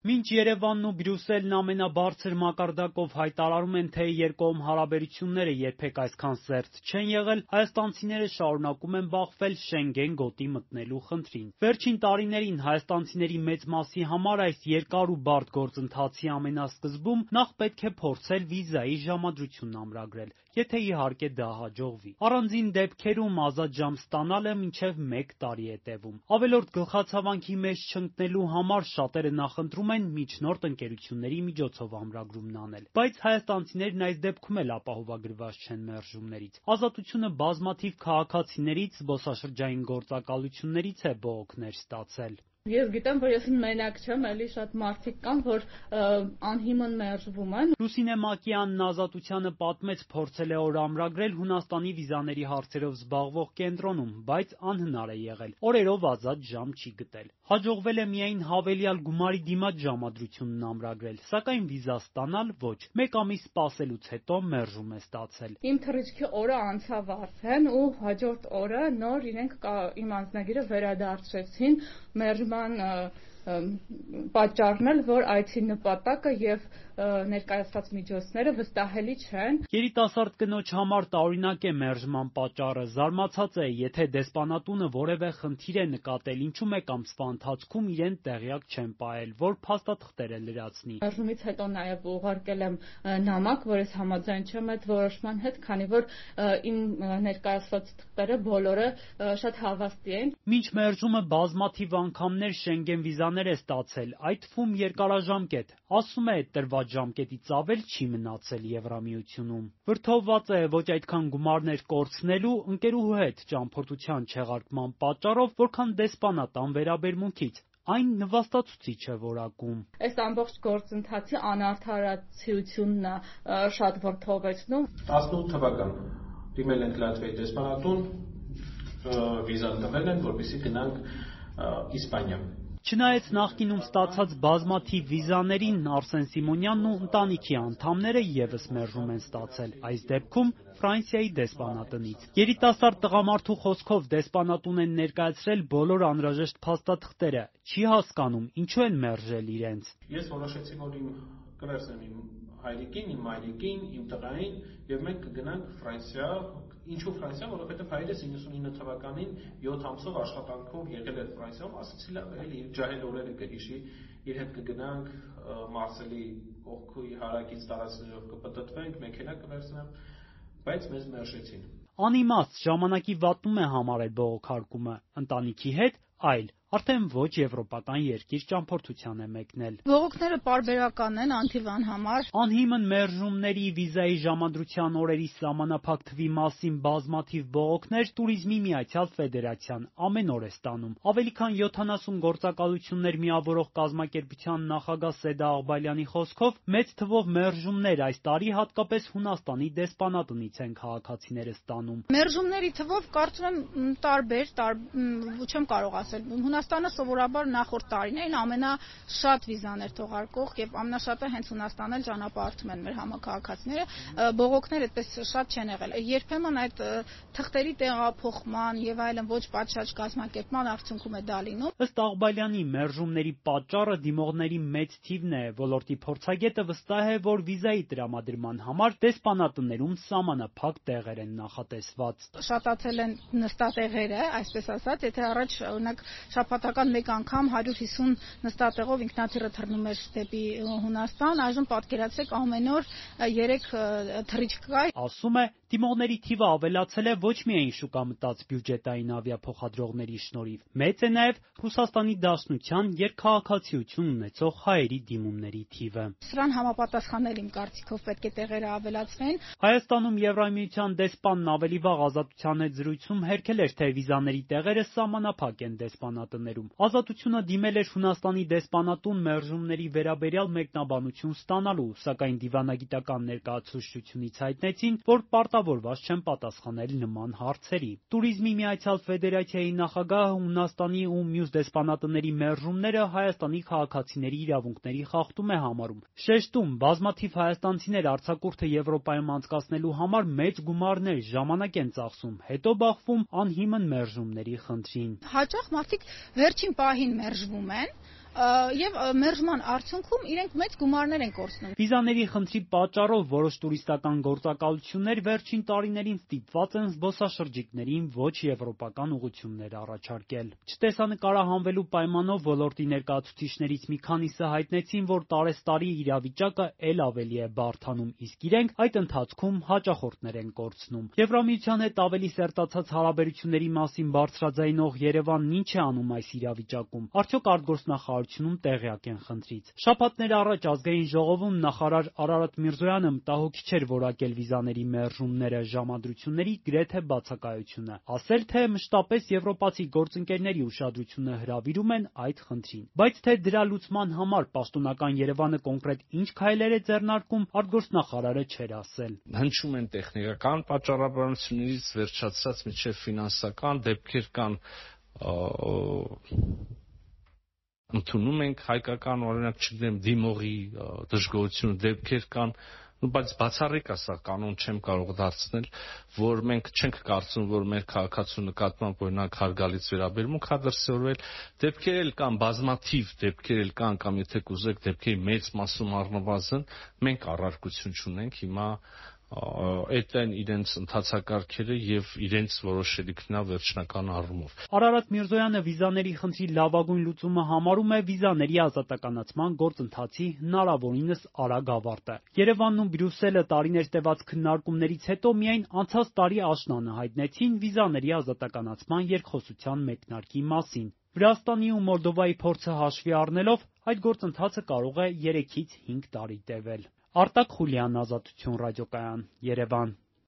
Մինչ Երևանն ու Բրյուսելն ամենաբարձր մակարդակով հայտարարում են, թե երկկողմ հարաբերությունները երբեք այսքան սերտ չեն եղել, հայաստանցիները շարունակում են բախվել Շենգեն գոտի մտնելու խնդրին։ Վերջին տարիներին հայաստանցիների մեծ մասի համար այս երկար ու բարդ գործընթացի ամենասկզբում նախ պետք է փորձել վիզայի ժամադրությունն ամրագրել, եթե իհարկե դա հաջողվի։ Առանձին դեպքերում ազատ ժամ ստանալը մինչև 1 տարի է տևում։ Ավելորդ գլխացավանքի մեջ չընկնելու համար շատերը նախընտրում են միջնորդ ընկերությունների միջոցով ամրագրումն անել, բայց հայաստանցիներն այս դեպքում էլ ապահովագրված չեն մերժումներից։ Ազատությունը բազմաթիվ քաղաքացիներից, զբոսաշրջային գործակալություններից է բողոքներ ստացել։ Ես գիտեմ, որ ես մենակ չեմ, էլի շատ մարդիկ կան, որ անհիմն մերժվում են։ Լուսինե Մակյանն Ազատությանը պատմեց, փորձել է օր ամրագրել Հունաստանի վիզաների հարցերով զբաղվող կենտրոնում, բայց անհնար է եղել։ Օրերով ազատ ժամ չի գտել։ Հաջողվել է միայն հավելյալ գումարի դիմաց ժամադրությունն ամրագրել, սակայն վիզա ստանալ ոչ։ 1 ամիս սպասելուց հետո մերժում է ստացել։ Իմ թռիչքի օրը անցավ արդեն ու հաջորդ օրը նոր իրենք իմ անձնագիրը վերադարձրեցին մերժման պատճառն էլ, որ այցի նպատակը եւ ներկայացված միջոցները վստահելի չեն։ Երիտասարդ կնոջ համար տարօրինակ է մերժման պատճառը։ Զարմացած է, եթե դեսպանատունը որևէ խնդիր է նկատել, ինչու 1 ամսվա ընթացքում իրեն տեղյակ չեն պահել, որ փաստաթղթերը լրացնի։ Մերժումից հետո նաեւ ուղարկել եմ նամակ, որ ես համաձայն չեմ այդ որոշման հետ, քանի որ իմ ներկայացված թղթերը բոլորը շատ հավաստի են։ Մինչ մերժումը բազմաթիվ անգամներ Շենգեն վիզաներ է ստացել, այդ թվում երկարաժամկետ։ Ասում է, տրված ժամկետից ավել չի մնացել Եվրամիությունում։ Վրդովված է ոչ այդքան գումարներ կորցնելու, ընկերուհու հետ ճամփորդության չեղարկման պատճառով, որքան դեսպանատան վերաբերմունքից։ Այն նվաստացուցիչ է որակում։ Այս ամբողջ գործընթացի անարդարացիությունն է շատ վրդովեցնում։ 18 թվական դիմել ենք Լատվիայի դեսպանատուն, վիզան տվել են, որպեսզի գնանք Իսպանիա։ Չնայած նախկինում ստացած բազմաթիվ վիզաներին, Արսեն Սիմոնյանն ու ընտանիքի անդամները ևս մերժում են ստացել, այս դեպքում Ֆրանսիայի դեսպանատնից։ Երիտասարդ տղամարդու խոսքով դեսպանատուն են ներկայացրել բոլոր անհրաժեշտ փաստաթղթերը, չի հասկանում ինչու են մերժել իրենց։ Ես որոշեցի, որ իմ կվերցնեմ իմ հայրիկին, իմ մայրիկին, իմ տղային եւ մենք կգնանք Ֆրանսիա։ Ինչու Ֆրանսիա, որովհետեւ հայրս 99 թվականին 7 ամսով աշխատանքով եղել էր Ֆրանսիայում, ասացի լավ է, էլի ջահել օրերը կհիշի, իր հետ կգնանք Մարսելի կողքի հարակից տարածքներով կպտտվենք, մեքենա կվերցնեմ, բայց մեզ մերժեցին։ Անիմաստ ժամանակի վատնում է համարել բողոքարկումը, ընտանիքի հետ այլ, արդեն ոչ եվրոպական երկիր ճամփորդության է մեկնել։ Բողոքները պարբերական են Անթիվան համար։ Անհիմն մերժումների, վիզայի ժամադրության օրերի սահմանափակ թվի մասին բազմաթիվ բողոքներ Տուրիզմի Միացյալ Ֆեդերացիան ամեն օր է ստանում։ Ավելի քան 70 գործակալություններ միավորող կազմակերպության նախագահ Սեդա Աղբալյանի խոսքով մեծ թվով մերժումներ այս տարի հատկապես Հունաստանի դեսպանատնից են քաղաքացիները ստանում։ Մերժումների թվով կարծում եմ տարբեր, չեմ կարող ասել։ Հունաստանը սովորաբար նախորդ տարիներին ամենաշատ վիզաներ թողարկող եւ ամենաշատը հենց Հունաստանն էլ ճանապարհորդում են մեր համակարգացիները, բողոքներ այդպես շատ չեն եղել։ Երբեմն այդ թղթերի տեղափոխման եւ այլն ոչ պատշաճ կազմակերպման արդյունքում է դա լինում։ Ըստ Աղբալյանի մերժումների պատճառը դիմողների մեծ թիվն է, ոլորտի փորձագետը վստահ է, որ վիզայի տրամադրման համար դեսպանատներում սահմանափակ տեղեր են նախատեսված։ Շատացել են նստատեղերը, այսպես ասած, եթե առաջ օրինակ շաբաթական 1 անգամ 150 նստատեղով ինքնաթիռը թռնում էր դեպի Հունաստան, այժմ պատկերացրեք ամեն օր 3 թռիչք կա։ Ասում է, դիմողների թիվը ավելացել է ոչ միայն շուկա մտած բյուջետային ավիափոխադրողների շնորհիվ, մեծ է նաև Ռուսաստանի Դաշնության երկքաղաքացիություն ունեցող հայերի դիմումների թիվը։ Սրան համապատասխանել իմ կարծիքով պետք է տեղերը ավելացվեն։ Հայաստանում Եվրամիության դեսպանն ավելի վաղ Ազատության հետ զրույցում հերքել էր, թե վիզաների տեղերը սահմանափակ են դեսպանատներում։ Ազատությունը դիմել էր Հունաստանի դեսպանատուն մերժումների վերաբերյալ մեկնաբանություն ստանալու, սակայն դիվանագիտական ներկայացուցչությունից հայտնեցին, որ պարտավորված չեն պատասխանել նման հարցերի։ Տուրիզմի Միացյալ Ֆեդերացիայի նախագահը Հունաստանի ու մյուս դեսպանատների մերժումները Հայաստանի քաղաքացիների իրավունքների խախտում է համարում։ Շեշտում, բազմաթիվ հայաստանցիներ արձակուրդը Եվրոպայում անցկացնելու համար մեծ գումարներ, ժամանակ են ծախսում, հետո բախվում անհիմն մերժումների խնդրին։ Հաճախ մարդիկ վերջին պահին մերժվում են, եւ մերժման արդյունքում իրենք մեծ գումարներ են կորցնում։ Վիզաների խնդրի պատճառով որոշ տուրիստական գործակալություններ վերջին տարիներին ստիպված են զբոսաշրջիկներին ոչ եվրոպական ուղղություններ առաջարկել։ Չտեսանկարահանվելու պայմանով ոլորտի ներկայացուցիչներից մի քանիսը հայտնեցին, որ տարեստարի իրավիճակը ել ավելի է բարդանում, իսկ իրենք այդ ընթացքում հաճախորդներ են կորցնում։ Եվրամիության հետ ավելի սերտացած հարաբերությունների մասին բարձրաձայնող Երևանն ինչ է անում այս իրավիճակում։ Արդյոք արտգործնախարարությունում տեղյակ են խնդրից։ Շաբաթներ առաջ ազգային ժողովում նախարար Արարատ Միրզոյանը մտահոգիչ էր որակել վիզաների մերժումները, ժամադրությունների գրեթե բացակայությունը։ Ասել, թե մշտապես եվրոպացի գործընկերների ուշադրությունը հրավիրում են այդ խնդրին։ Բայց թե դրա լուծման համար պաշտոնական Երևանը կոնկրետ ինչ քայլեր է ձեռնարկում, արտգործնախարարը չէր ասել։ Հնչում են տեխնիկական պատճառաբանություններից վերջացած մինչև ֆինանսական դեպքեր կան, ընդունում ենք հայկական, օրինակ, չգիտեմ, դիմողի դժգոհություն դեպքեր կան, բայց բացառիկ է սա, կանոն չեմ կարող դարձնել, որ մենք չենք կարծում, որ մեր քաղաքացու նկատմամբ օրինակ հարգալից վերաբերմունք է դրսևորվել, դեպքեր էլ կան, բազմաթիվ դեպքեր էլ կան, կամ եթե կուզեք դեպքերի մեծ մասում առնվազն մենք առարկություն չունենք, հիմա այդ են իրենց ընթացակարգերը եւ իրենց որոշելիքն է վերջնական առումով։ Արարատ Միրզոյանը վիզաների խնդրի լավագույն լուծումը համարում է վիզաների ազատականացման գործընթացի հնարավորինս արագ ավարտը։ Երևանն ու Բրյուսելը տարիներ տևած քննարկումներից հետո միայն անցած տարի աշնանը հայտնեցին վիզաների ազատականացման երկխոսության մեկնարկի մասին։ Վրաստանի ու Մոլդովայի փորձը հաշվի առնելով այդ գործընթացը կարող է 3-ից 5 տարի տևել։ Արտակ Խուլյան, Ազատություն ռադիոկայան, Երևան։